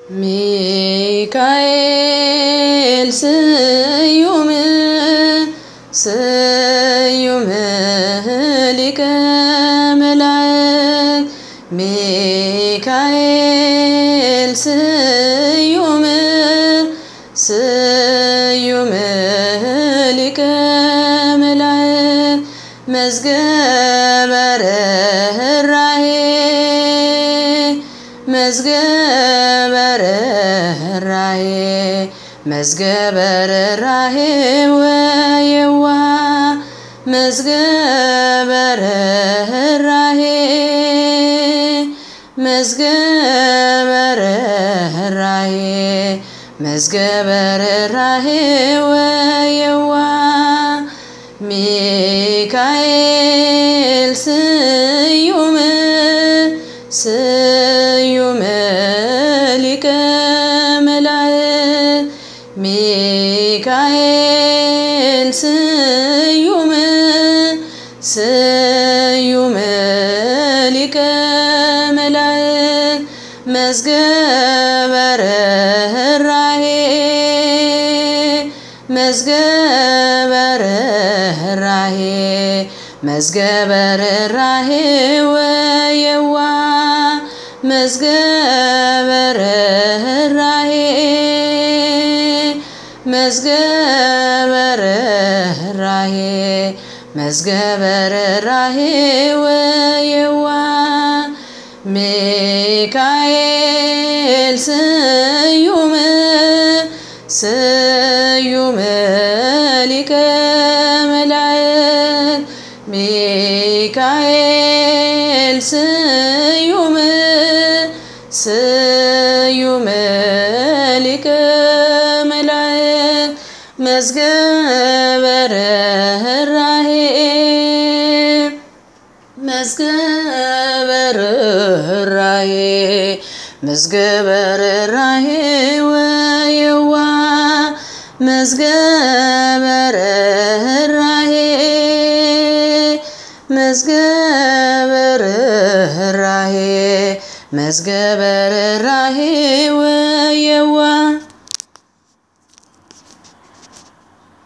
ሚካኤል ስዩም ስዩም ሊቀ መላእክት ሚካኤል ስዩም ስዩም ሊቀ መላእክት መዝገበ ርኅራኄ መዝገበ ርኅራኄ መዝገበ ርኅራኄ ወየዋህ መዝገበ ርኅራኄ መዝገበ ርኅራኄ መዝገበ ርኅራኄ ወየዋህ ሚካኤል ስዩም ስዩም ሊቀ መላእክት ሚካኤል ስዩም ስዩም ሊቀ መላእክት መዝገበ ርኅራኄ መዝገበ ርኅራኄ መዝገበ ርኅራኄ ወየዋህ መዝገበ ርኅራኄ መዝገበ ርኅራኄ መዝገበ ርኅራኄ ወየዋህ ሚካኤል ስዩም ስዩም ሊቀ መላእክት ሚካኤል ስዩም ስዩም ሊቀ መላእክት መዝገበ ርኅራኄ መዝገበ ርኅራኄ መዝገበ ርኅራኄ ወየዋህ መዝገበ ርኅራኄ መዝገበ ርኅራኄ መዝገበ ርኅራኄ ወየዋህ